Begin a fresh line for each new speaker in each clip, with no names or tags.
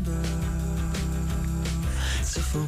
It's a full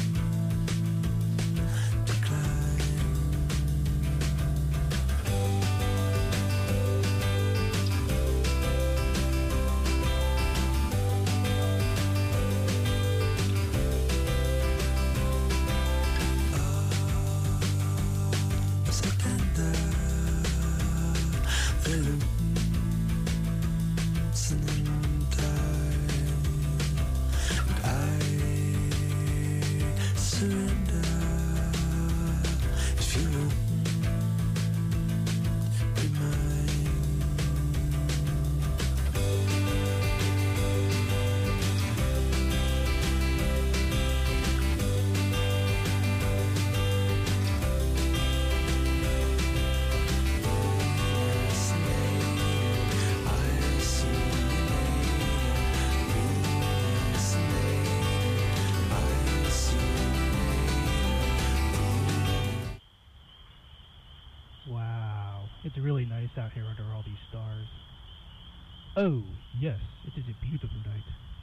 It's really nice out here under all these stars. Oh, yes, it is a beautiful night.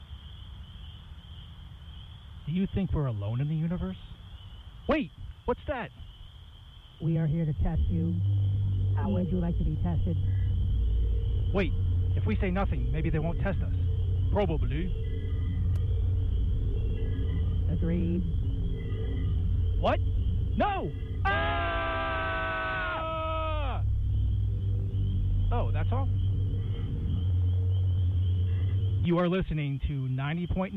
Do you think we're alone in the universe? Wait, what's that?
We are here to test you. How would you like to be tested?
Wait, if we say nothing, maybe they won't test us. Probably.
Agreed.
What? No! Oh, that's all? You are listening to 90.9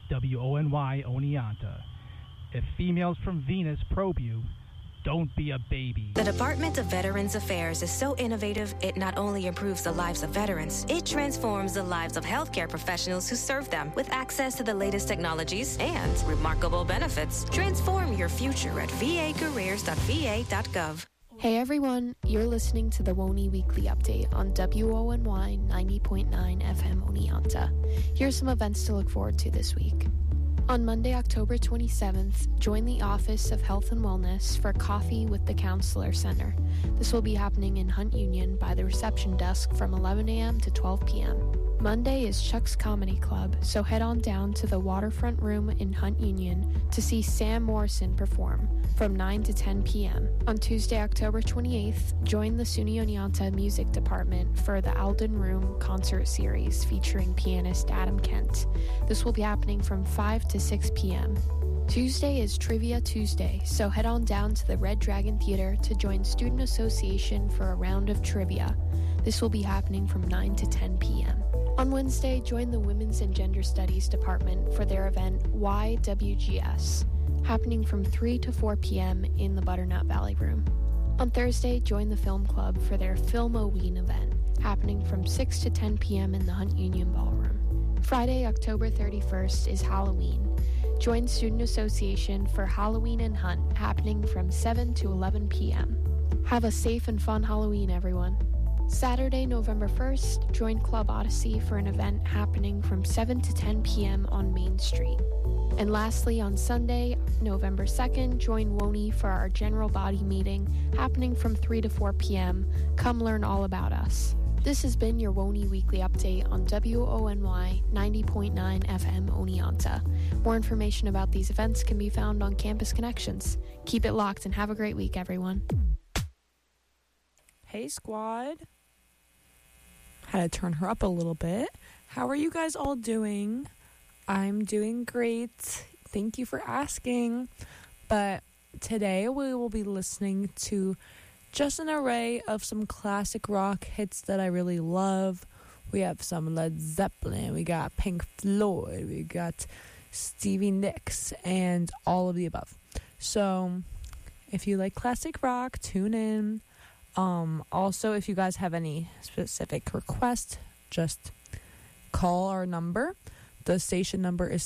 WONY Oneonta. If females from Venus probe you, don't be a baby.
The Department of Veterans Affairs is so innovative, it not only improves the lives of veterans, it transforms the lives of healthcare professionals who serve them with access to the latest technologies and remarkable benefits. Transform your future at vacareers.va.gov.
Hey everyone, you're listening to the WONY Weekly Update on WONY 90.9 FM Oneonta. Here's some events to look forward to this week. On Monday, October 27th, join the Office of Health and Wellness for Coffee with the Counselor Center. This will be happening in Hunt Union by the reception desk from 11 a.m. to 12 p.m. Monday is Chuck's Comedy Club, so head on down to the Waterfront Room in Hunt Union to see Sam Morrison perform from 9 to 10 p.m. On Tuesday, October 28th, join the SUNY Oneonta Music Department for the Alden Room Concert Series featuring pianist Adam Kent. This will be happening from 5 to 6 p.m. Tuesday is Trivia Tuesday, so head on down to the Red Dragon Theater to join Student Association for a round of trivia. This will be happening from 9 to 10 p.m. On Wednesday, join the Women's and Gender Studies Department for their event YWGS, happening from 3 to 4 p.m. in the Butternut Valley Room. On Thursday, join the Film Club for their Film-O-Ween event, happening from 6 to 10 p.m. in the Hunt Union Ballroom. Friday, October 31st is Halloween. Join Student Association for Halloween and Hunt, happening from 7 to 11 p.m. Have a safe and fun Halloween, everyone. Saturday, November 1st, join Club Odyssey for an event happening from 7 to 10 p.m. on Main Street. And lastly, on Sunday, November 2nd, join WONY for our general body meeting happening from 3 to 4 p.m. Come learn all about us. This has been your WONY Weekly Update on WONY 90.9 FM Oneonta. More information about these events can be found on Campus Connections. Keep it locked and have a great week, everyone.
Hey, squad. Had to turn her up a little bit. How are you guys all doing? I'm doing great. Thank you for asking. But today we will be listening to just an array of some classic rock hits that I really love. We have some Led Zeppelin, we got Pink Floyd, we got Stevie Nicks, and all of the above. So if you like classic rock, tune in. Also, if you guys have any specific requests, just call our number. The station number is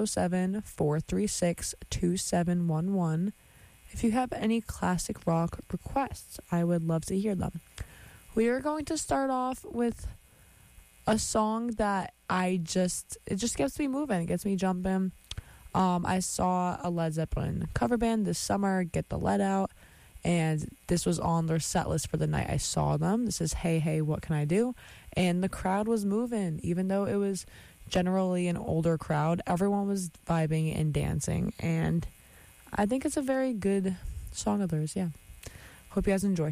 607-436-2711. If you have any classic rock requests, I would love to hear them. We are going to start off with a song that it just gets me moving, it gets me jumping. I saw a Led Zeppelin cover band this summer, Get the Lead Out, and this was on their set list for the night I saw them. This is Hey Hey What Can I Do? And the crowd was moving, even though it was generally an older crowd. Everyone was vibing and dancing, and I think it's a very good song of theirs. Yeah. Hope you guys enjoy.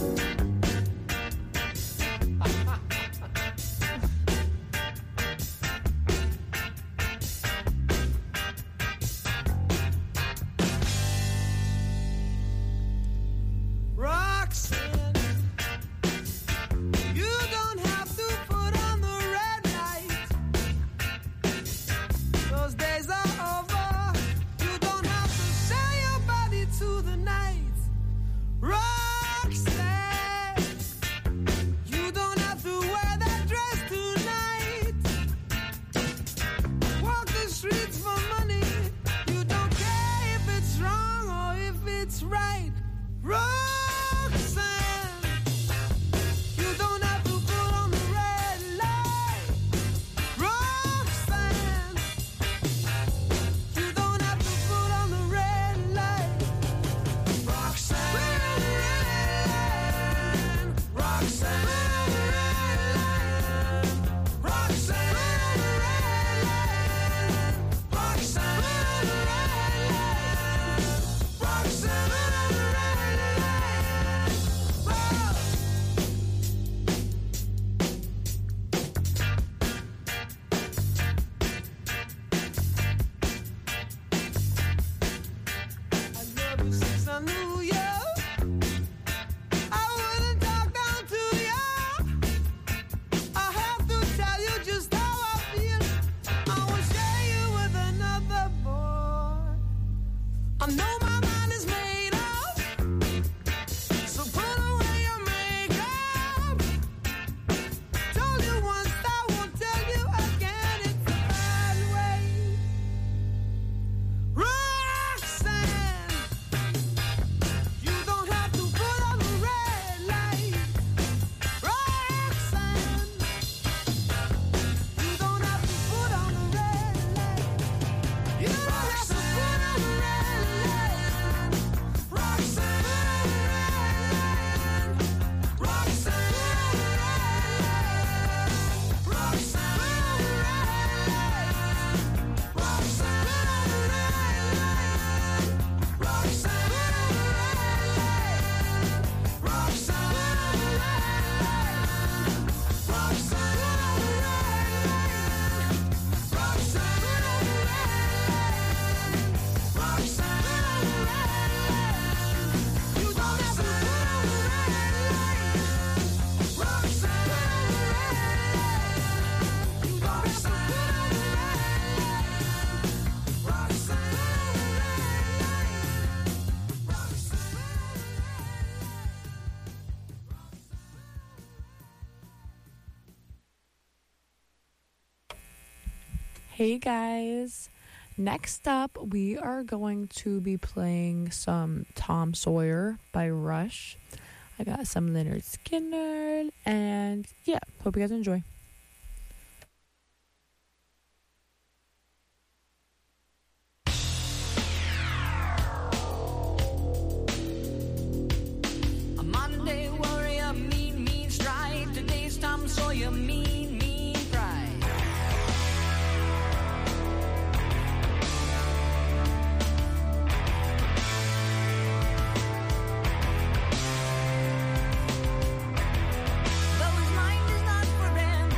Hey guys, next up we are going to be playing some Tom Sawyer by Rush. I got some Lynyrd Skynyrd, and yeah, hope you guys enjoy.
A Monday warrior, mean, mean stride. Today's Tom Sawyer, mean, mean pride. Though his mind is not for rent,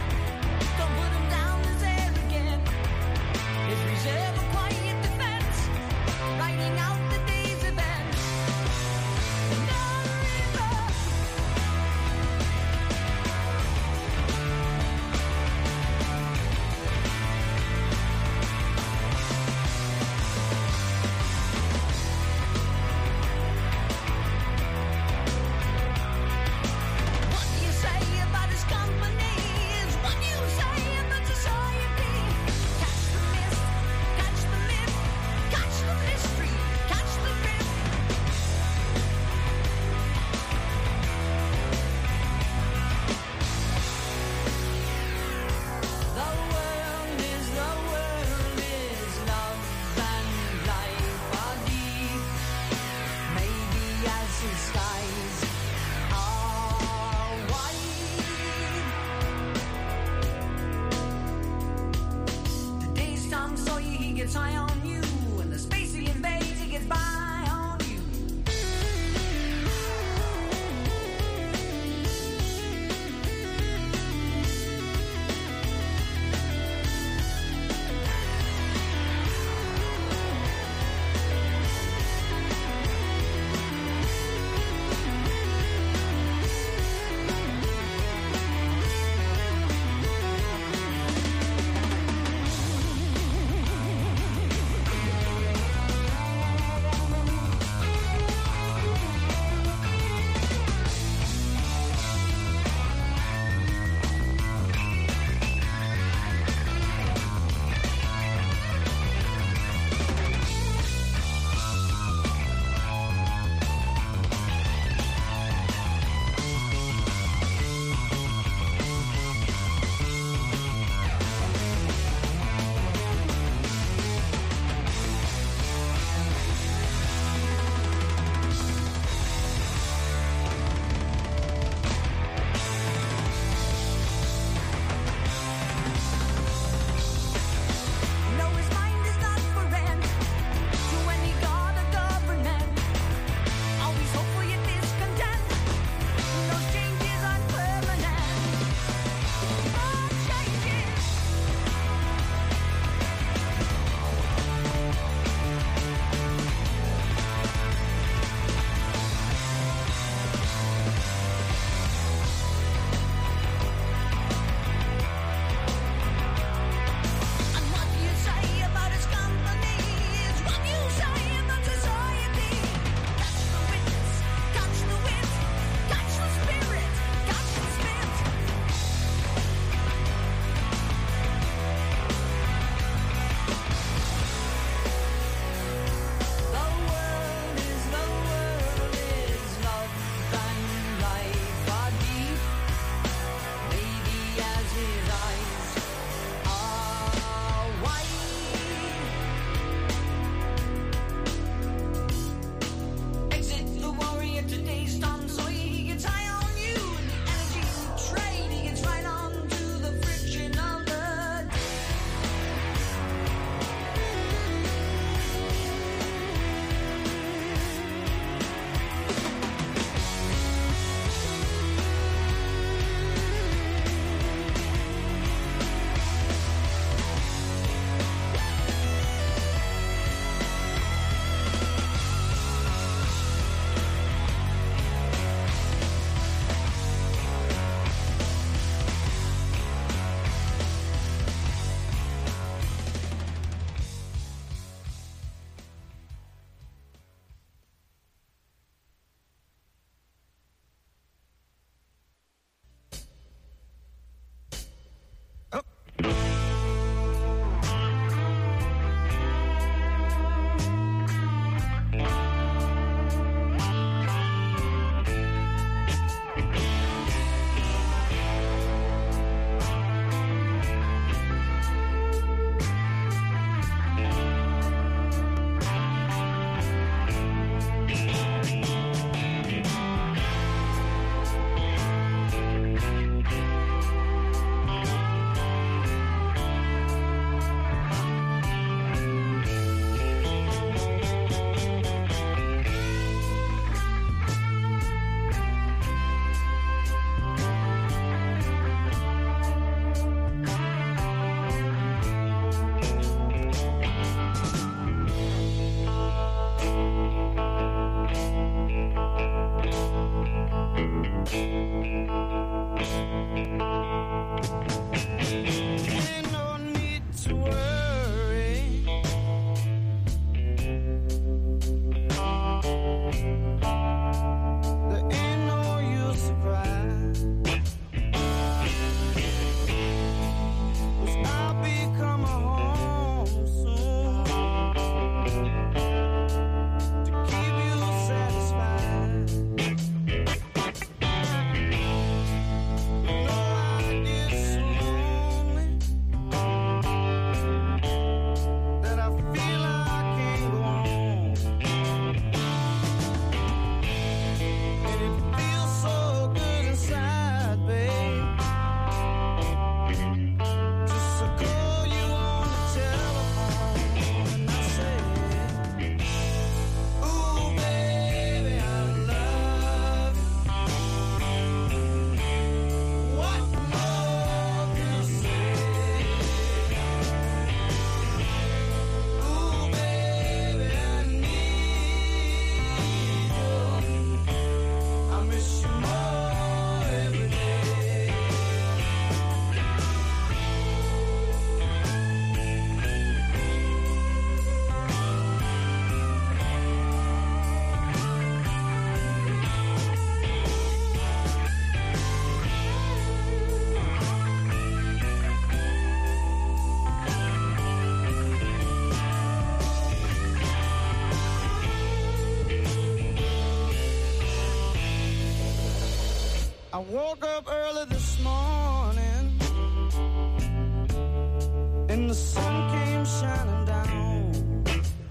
Woke up early this morning and the sun came shining down,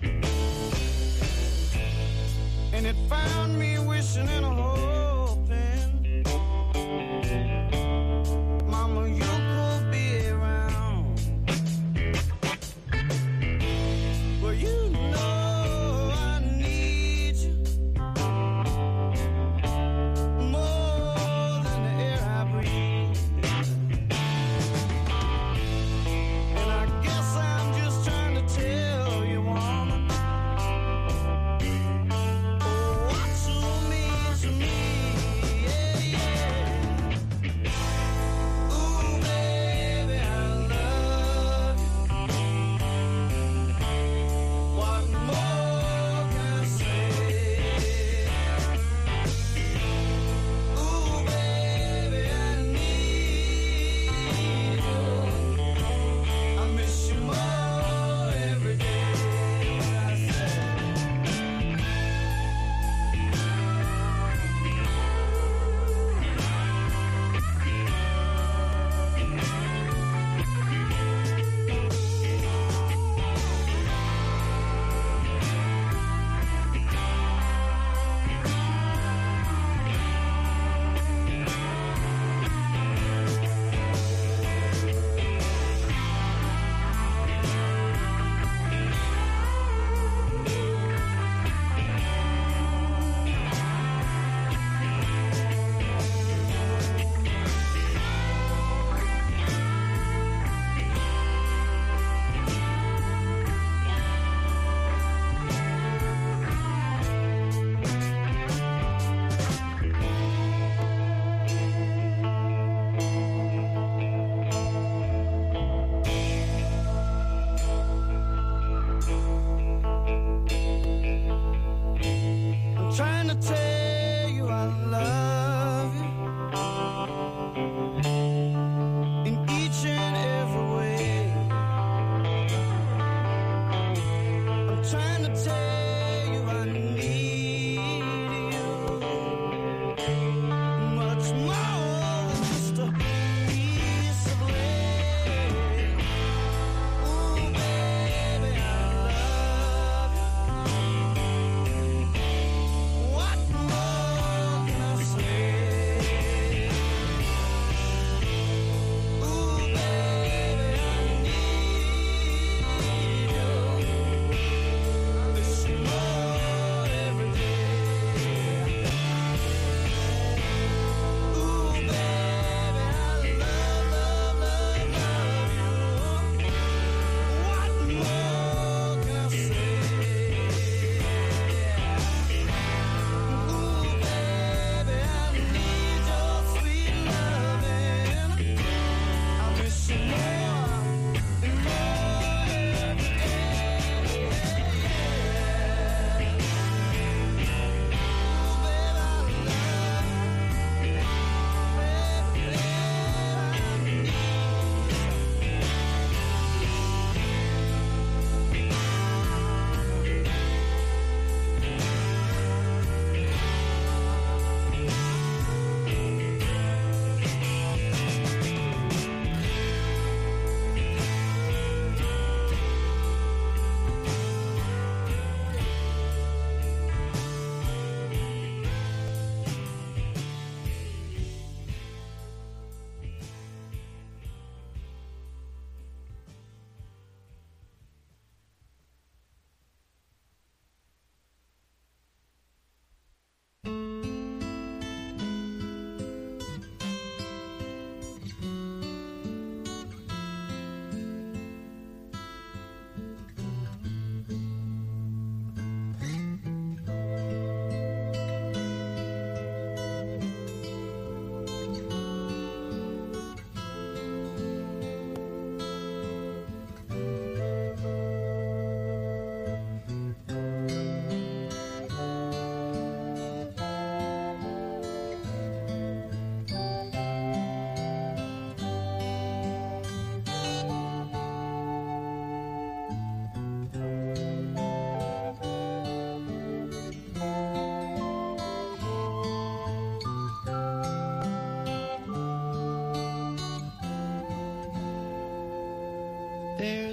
and it found me wishing and hoping, Mama, you could be around. Well, you know I need you more than the air I breathe, and I guess I'm just trying to tell you, woman, oh, what to me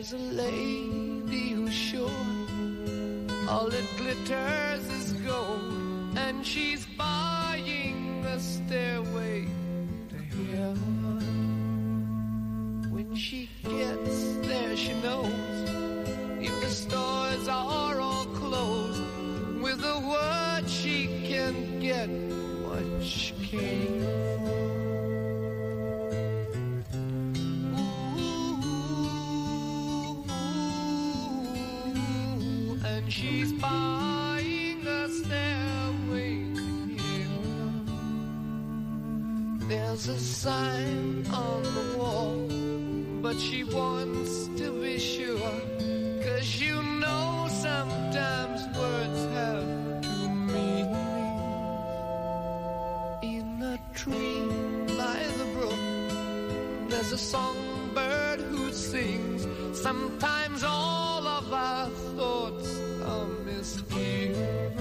There's a lady who's sure all that glitters is gold, and she's buying a stairway to heaven. When she gets there, she knows if the stores are all closed, with a word she can get what she came for. She's buying a stairway to heaven. There's a sign on the wall, but she wants to be sure, 'cause you know sometimes words have two meanings. In a tree by the brook, there's a songbird who sings. Sometimes all of our thoughts are misgiven.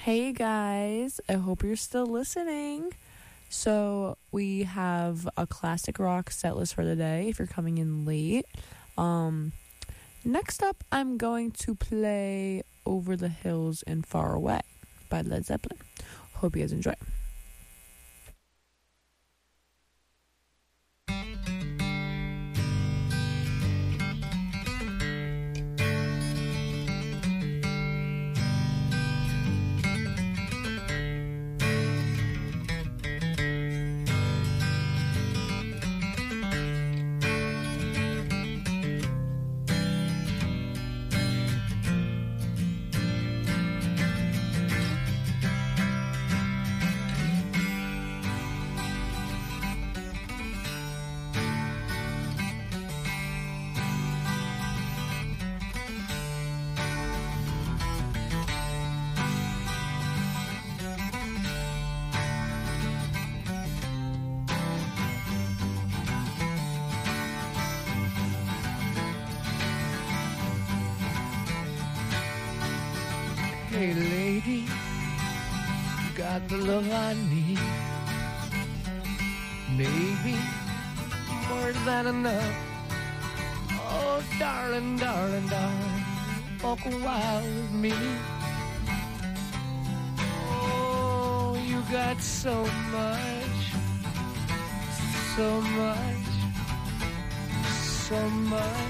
Hey guys, I hope you're still listening. So we have a classic rock set list for the day if you're coming in late. Next up, I'm going to play Over the Hills and Far Away by Led Zeppelin. Hope you guys enjoy.
Hey lady, you got the love I need. Maybe more than enough. Oh, darling, darling, darling, walk a while with me. Oh, you got so much, so much, so much.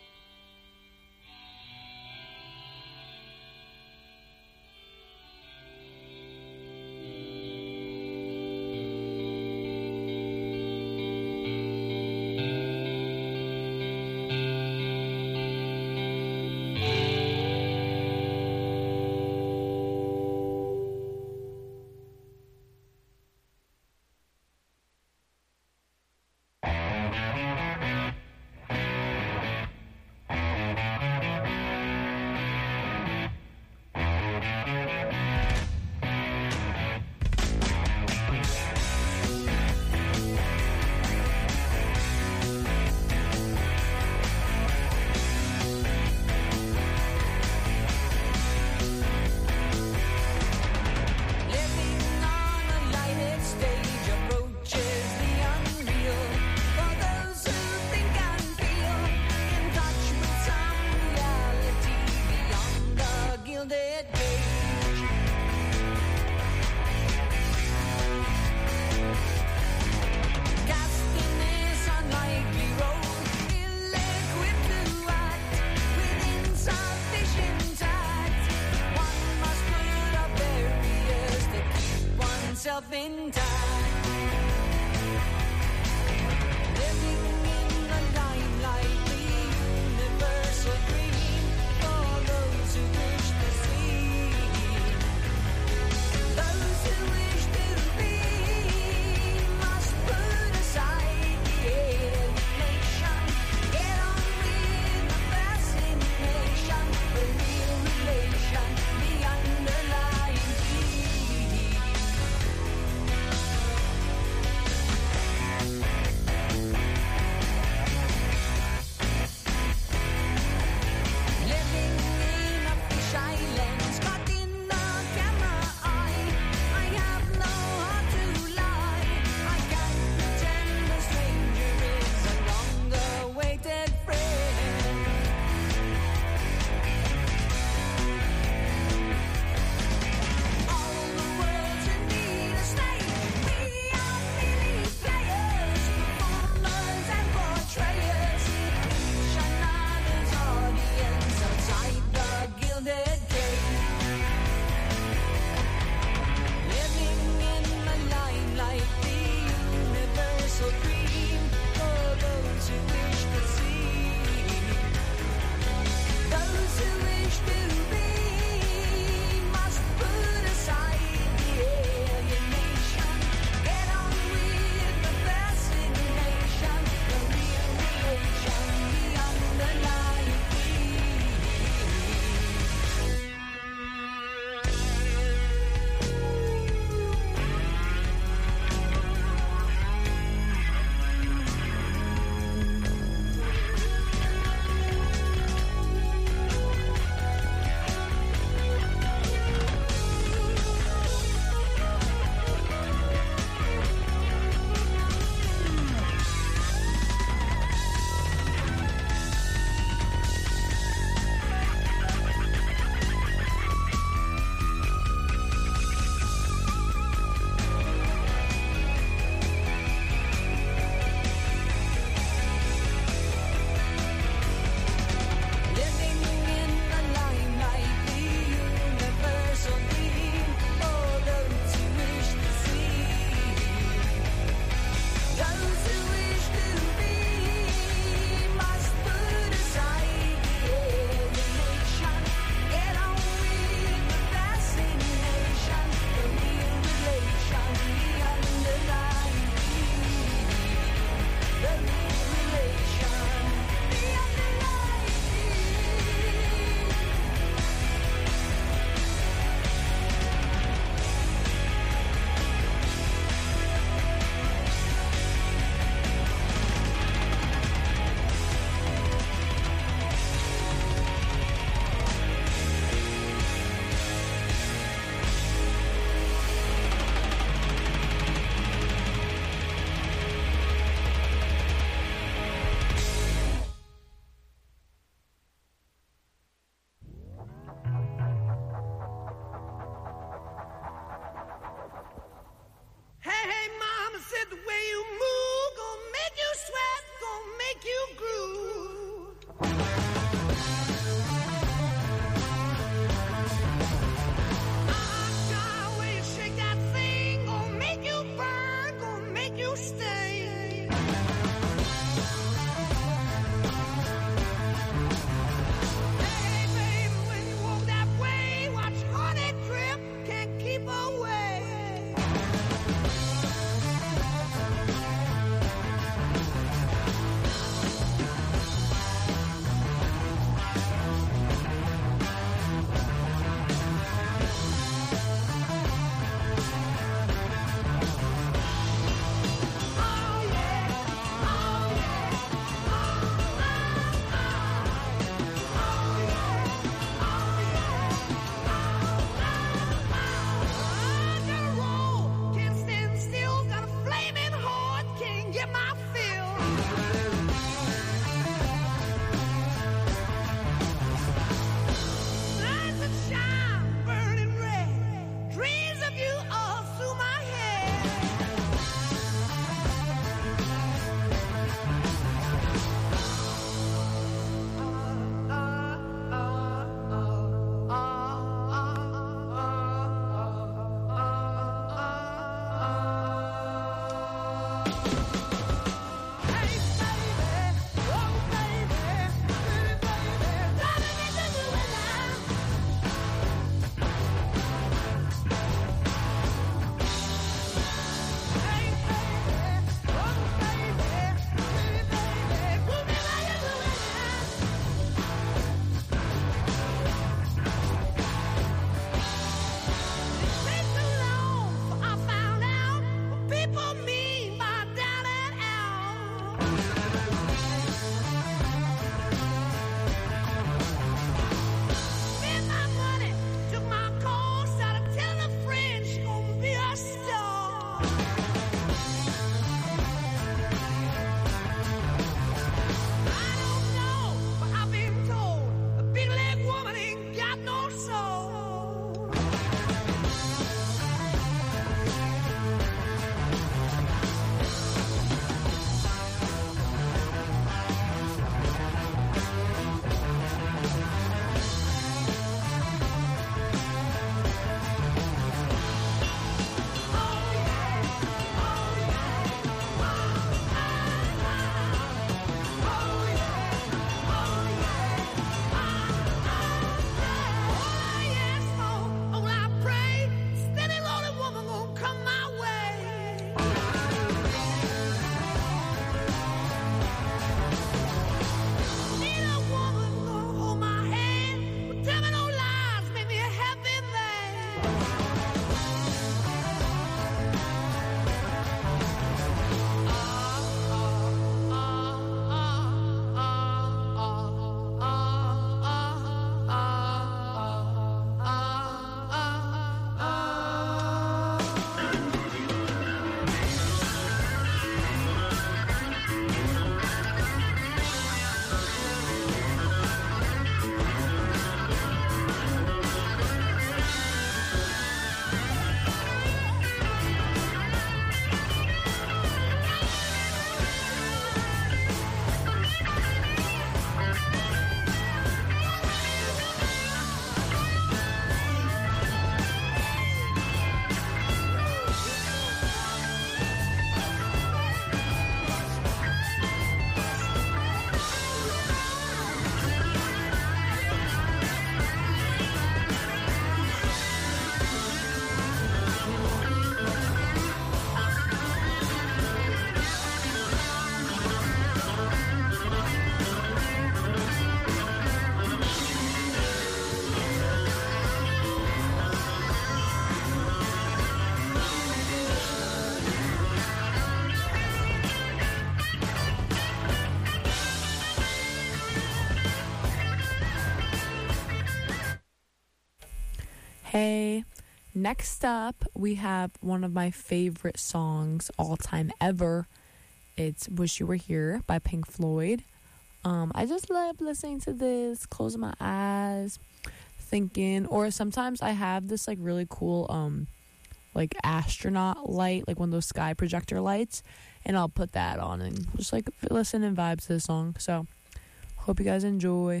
Hey, next up, we have one of my favorite songs all time ever. It's Wish You Were Here by Pink Floyd. I just love listening to this, closing my eyes, thinking, or sometimes I have this like really cool like astronaut light, like one of those sky projector lights, and I'll put that on and just like listen and vibe to the song. So hope you guys enjoy.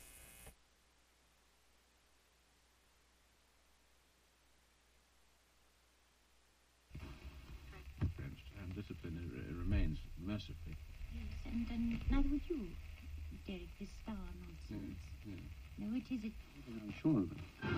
Discipline remains mercifully.
Yes, and neither would you, Derek, this star nonsense.
Yeah.
No, it is it.
I'm sure of it.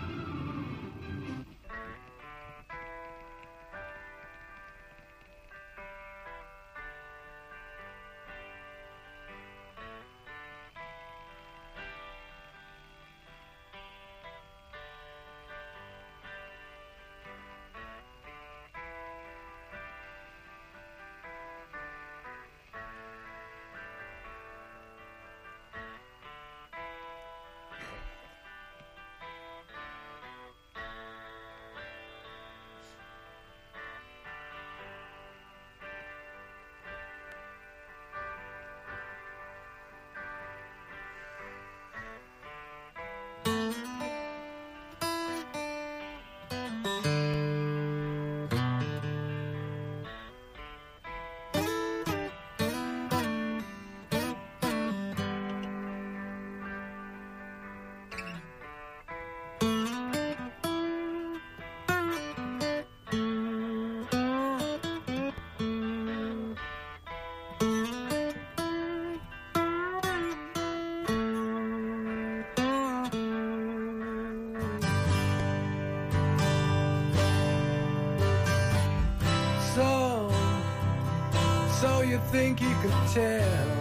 So you think you could tell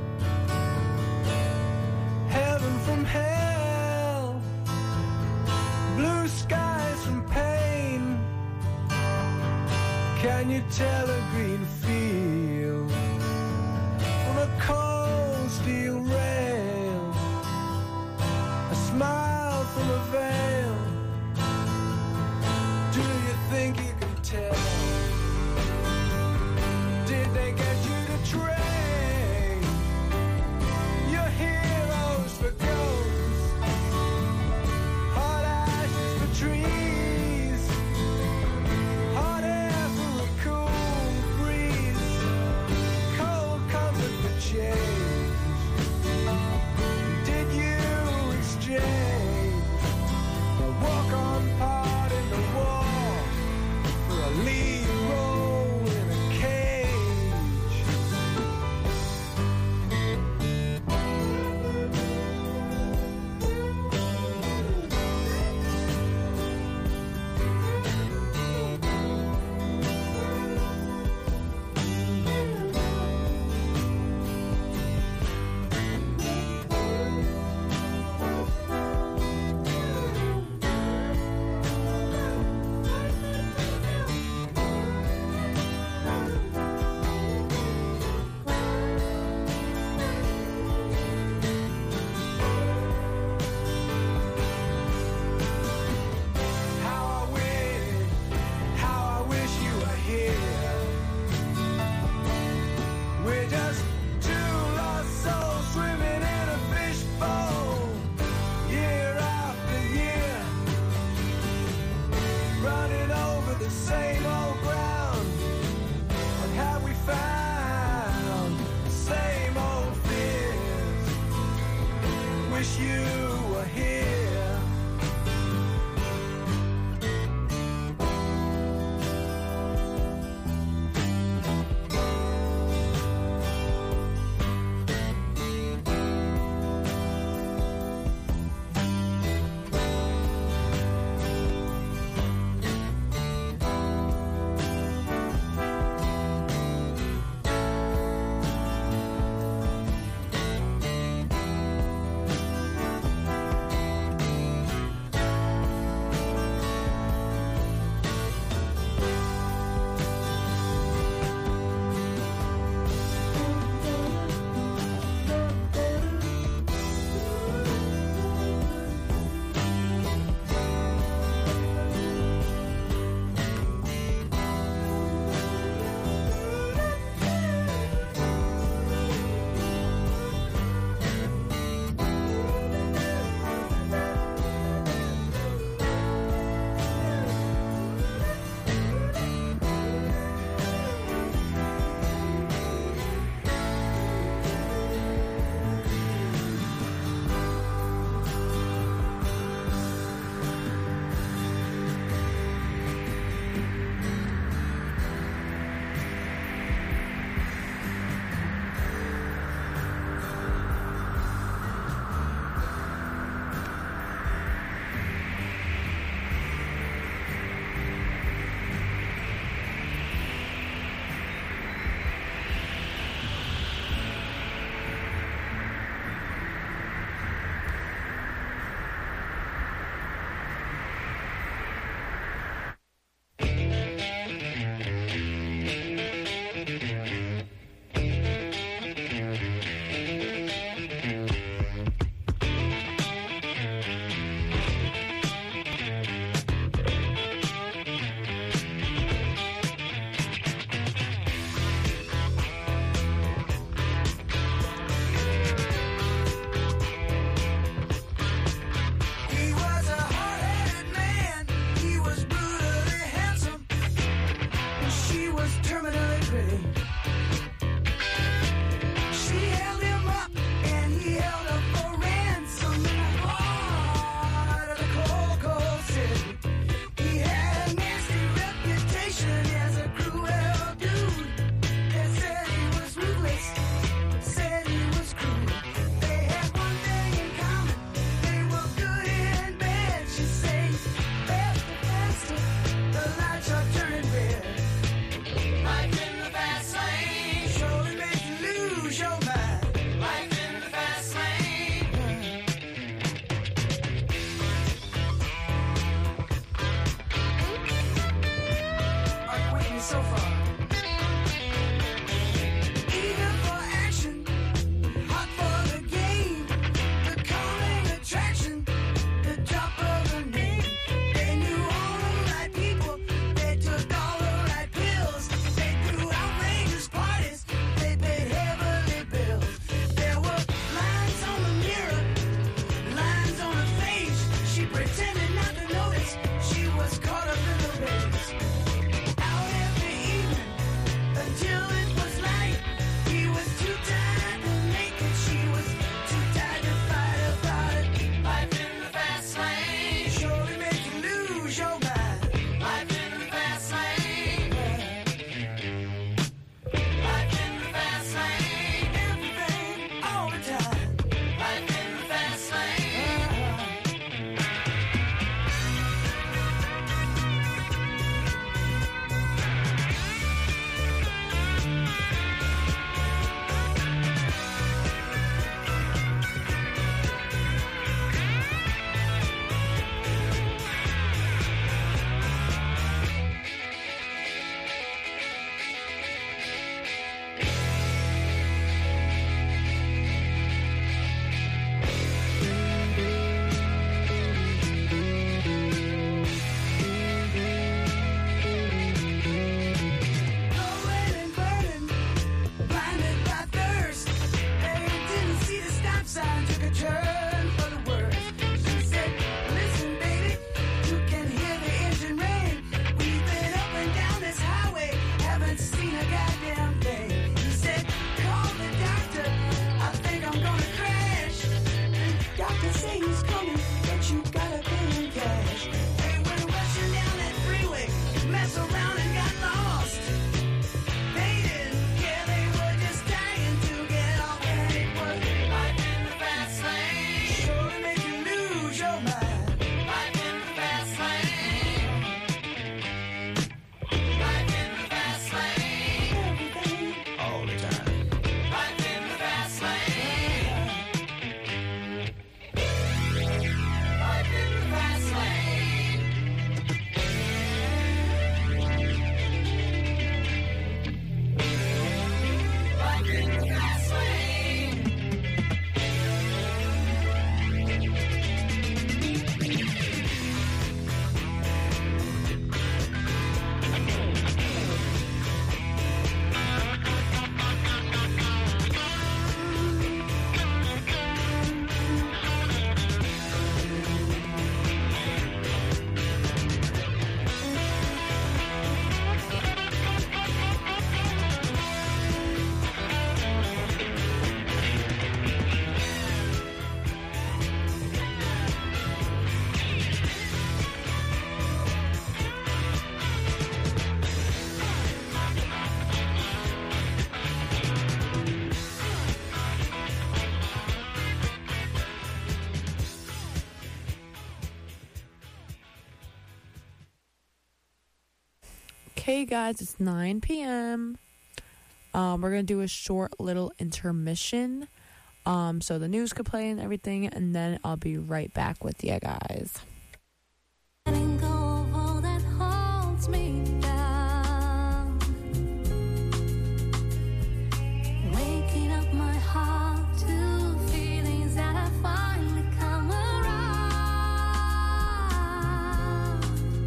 heaven from hell, blue skies from pain? Can you tell a green field from a cold steel rail, a smile from a veil? Do you think you can tell? Did they get you to train your heroes for ghosts, hot ashes for trees, hot air for a cool breeze, cold comfort for change? Did you exchange a walk-on part in the war for a lead role in a cage? How I wish you were here. We're just two lost souls swimming in a fishbowl, year after year, running over the same old ground. What have we found? The same old fears. Wish you were here.
Okay, guys, it's 9 p.m. We're going to do a short little intermission. So the news could play and everything, and then I'll be right back with you guys.
Letting go of all that holds me down. Waking up my heart to feelings that I finally come around.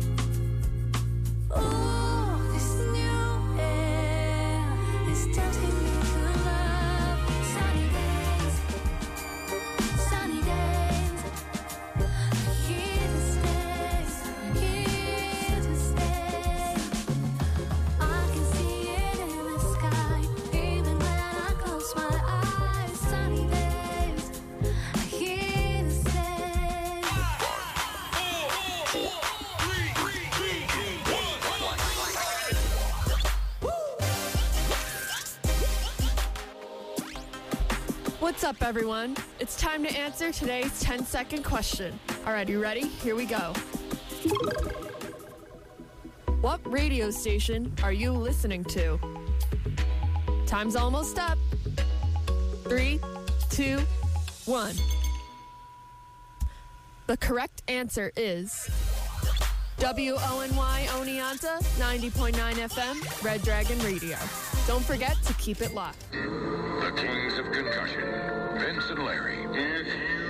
Ooh, this new air is tempting me to love. Sunny days, sunny days. Here to stay, here to stay. I can see it in the sky, even when I close my eyes. Sunny days, here to stay.
What's up, everyone? It's time to answer today's 10-second question. All right, you ready? Here we go. What radio station are you listening to? Time's almost up. 3, 2, 1. The correct answer is WONY Oneonta 90.9 FM, Red Dragon Radio. Don't forget to keep it locked.
The Kings of Concussion, Vince and Larry. If you